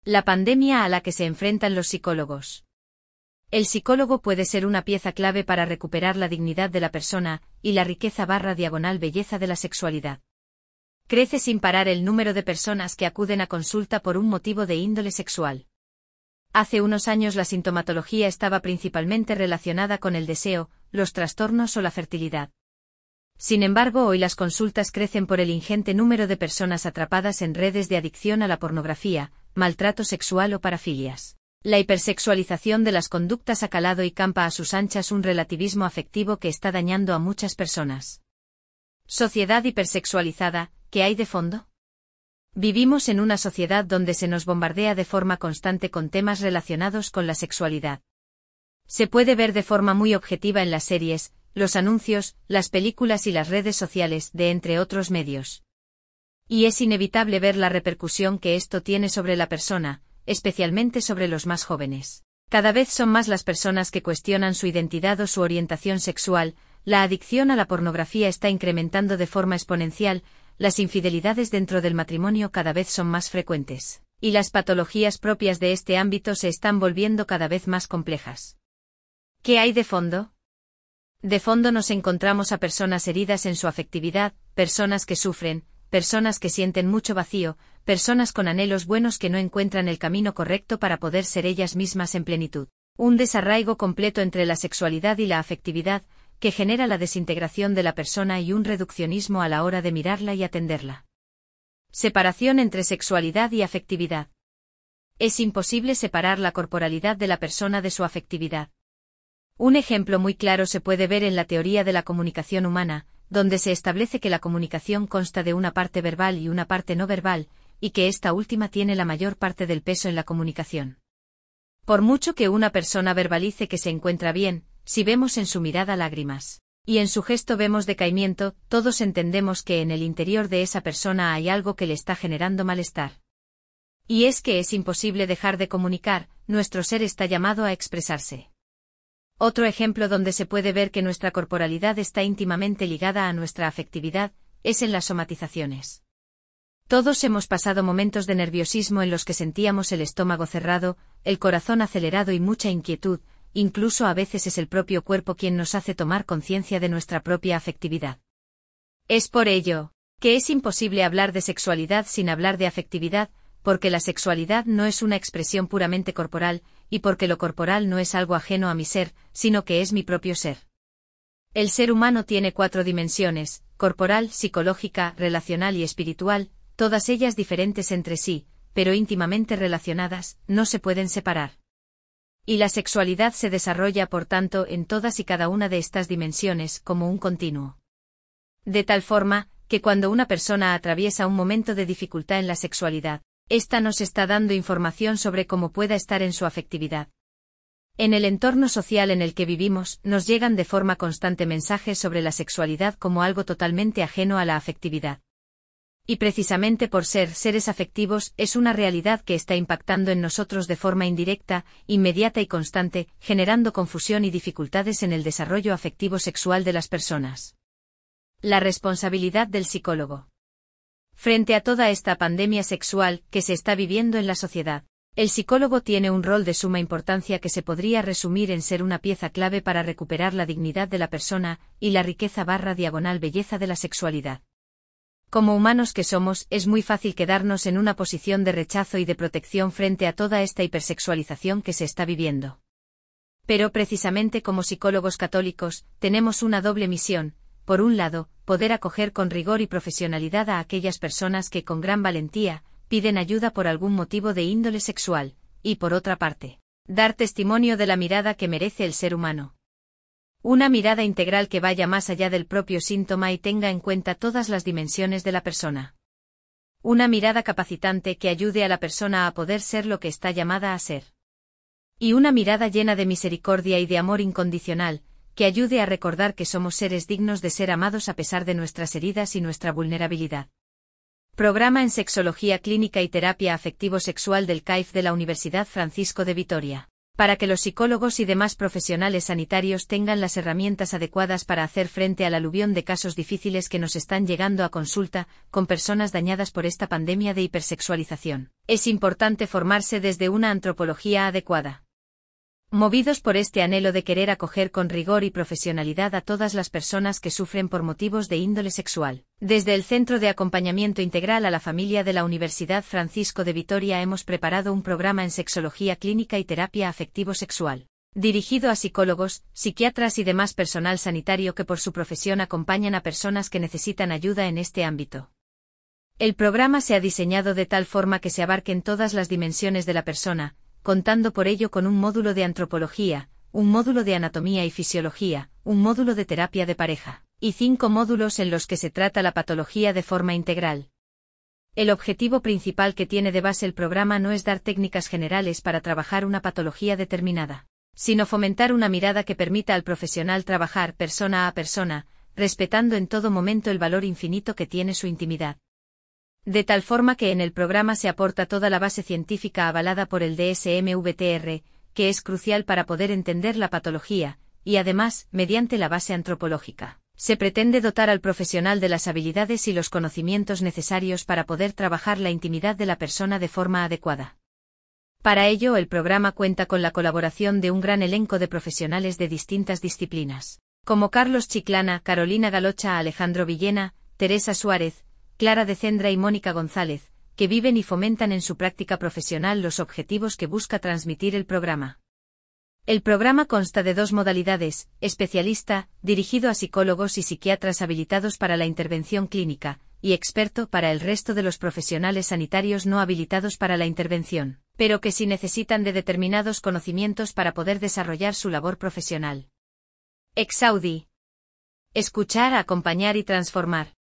La pandemia a la que se enfrentan los psicólogos. El psicólogo puede ser una pieza clave para recuperar la dignidad de la persona y la riqueza/belleza de la sexualidad. Crece sin parar el número de personas que acuden a consulta por un motivo de índole sexual. Hace unos años la sintomatología estaba principalmente relacionada con el deseo, los trastornos o la fertilidad. Sin embargo, hoy las consultas crecen por el ingente número de personas atrapadas en redes de adicción a la pornografía, maltrato sexual o parafilias. La hipersexualización de las conductas ha calado y campa a sus anchas un relativismo afectivo que está dañando a muchas personas. Sociedad hipersexualizada, ¿qué hay de fondo? Vivimos en una sociedad donde se nos bombardea de forma constante con temas relacionados con la sexualidad. Se puede ver de forma muy objetiva en las series, los anuncios, las películas y las redes sociales, entre otros medios. Y es inevitable ver la repercusión que esto tiene sobre la persona, especialmente sobre los más jóvenes. Cada vez son más las personas que cuestionan su identidad o su orientación sexual, la adicción a la pornografía está incrementando de forma exponencial, las infidelidades dentro del matrimonio cada vez son más frecuentes, y las patologías propias de este ámbito se están volviendo cada vez más complejas. ¿Qué hay de fondo? De fondo nos encontramos a personas heridas en su afectividad, personas que sufren, personas que sienten mucho vacío, personas con anhelos buenos que no encuentran el camino correcto para poder ser ellas mismas en plenitud. Un desarraigo completo entre la sexualidad y la afectividad, que genera la desintegración de la persona y un reduccionismo a la hora de mirarla y atenderla. Separación entre sexualidad y afectividad. Es imposible separar la corporalidad de la persona de su afectividad. Un ejemplo muy claro se puede ver en la teoría de la comunicación humana, donde se establece que la comunicación consta de una parte verbal y una parte no verbal, y que esta última tiene la mayor parte del peso en la comunicación. Por mucho que una persona verbalice que se encuentra bien, si vemos en su mirada lágrimas, y en su gesto vemos decaimiento, todos entendemos que en el interior de esa persona hay algo que le está generando malestar. Y es que es imposible dejar de comunicar, nuestro ser está llamado a expresarse. Otro ejemplo donde se puede ver que nuestra corporalidad está íntimamente ligada a nuestra afectividad, es en las somatizaciones. Todos hemos pasado momentos de nerviosismo en los que sentíamos el estómago cerrado, el corazón acelerado y mucha inquietud, incluso a veces es el propio cuerpo quien nos hace tomar conciencia de nuestra propia afectividad. Es por ello que es imposible hablar de sexualidad sin hablar de afectividad, porque la sexualidad no es una expresión puramente corporal, y porque lo corporal no es algo ajeno a mi ser, sino que es mi propio ser. El ser humano tiene 4 dimensiones, corporal, psicológica, relacional y espiritual, todas ellas diferentes entre sí, pero íntimamente relacionadas, no se pueden separar. Y la sexualidad se desarrolla por tanto en todas y cada una de estas dimensiones como un continuo. De tal forma, que cuando una persona atraviesa un momento de dificultad en la sexualidad, esta nos está dando información sobre cómo pueda estar en su afectividad. En el entorno social en el que vivimos, nos llegan de forma constante mensajes sobre la sexualidad como algo totalmente ajeno a la afectividad. Y precisamente por ser seres afectivos, es una realidad que está impactando en nosotros de forma indirecta, inmediata y constante, generando confusión y dificultades en el desarrollo afectivo sexual de las personas. La responsabilidad del psicólogo. Frente a toda esta pandemia sexual que se está viviendo en la sociedad, el psicólogo tiene un rol de suma importancia que se podría resumir en ser una pieza clave para recuperar la dignidad de la persona y la riqueza/belleza de la sexualidad. Como humanos que somos, es muy fácil quedarnos en una posición de rechazo y de protección frente a toda esta hipersexualización que se está viviendo. Pero precisamente como psicólogos católicos, tenemos una doble misión. Por un lado, poder acoger con rigor y profesionalidad a aquellas personas que con gran valentía piden ayuda por algún motivo de índole sexual, y por otra parte, dar testimonio de la mirada que merece el ser humano. Una mirada integral que vaya más allá del propio síntoma y tenga en cuenta todas las dimensiones de la persona. Una mirada capacitante que ayude a la persona a poder ser lo que está llamada a ser. Y una mirada llena de misericordia y de amor incondicional, que ayude a recordar que somos seres dignos de ser amados a pesar de nuestras heridas y nuestra vulnerabilidad. Programa en Sexología Clínica y Terapia Afectivo-Sexual del CAIF de la Universidad Francisco de Vitoria. para que los psicólogos y demás profesionales sanitarios tengan las herramientas adecuadas para hacer frente al aluvión de casos difíciles que nos están llegando a consulta, con personas dañadas por esta pandemia de hipersexualización. Es importante formarse desde una antropología adecuada. Movidos por este anhelo de querer acoger con rigor y profesionalidad a todas las personas que sufren por motivos de índole sexual, desde el Centro de Acompañamiento Integral a la Familia de la Universidad Francisco de Vitoria hemos preparado un programa en sexología clínica y terapia afectivo-sexual, dirigido a psicólogos, psiquiatras y demás personal sanitario que por su profesión acompañan a personas que necesitan ayuda en este ámbito. El programa se ha diseñado de tal forma que se abarquen todas las dimensiones de la persona, contando por ello con un módulo de antropología, un módulo de anatomía y fisiología, un módulo de terapia de pareja, y 5 módulos en los que se trata la patología de forma integral. El objetivo principal que tiene de base el programa no es dar técnicas generales para trabajar una patología determinada, sino fomentar una mirada que permita al profesional trabajar persona a persona, respetando en todo momento el valor infinito que tiene su intimidad. De tal forma que en el programa se aporta toda la base científica avalada por el DSM-VTR, que es crucial para poder entender la patología, y además, mediante la base antropológica, se pretende dotar al profesional de las habilidades y los conocimientos necesarios para poder trabajar la intimidad de la persona de forma adecuada. Para ello, el programa cuenta con la colaboración de un gran elenco de profesionales de distintas disciplinas, como Carlos Chiclana, Carolina Galocha, Alejandro Villena, Teresa Suárez, Clara de Cendra y Mónica González, que viven y fomentan en su práctica profesional los objetivos que busca transmitir el programa. El programa consta de 2 modalidades: especialista, dirigido a psicólogos y psiquiatras habilitados para la intervención clínica, y experto para el resto de los profesionales sanitarios no habilitados para la intervención, pero que sí necesitan de determinados conocimientos para poder desarrollar su labor profesional. Exaudi. Escuchar, acompañar y transformar.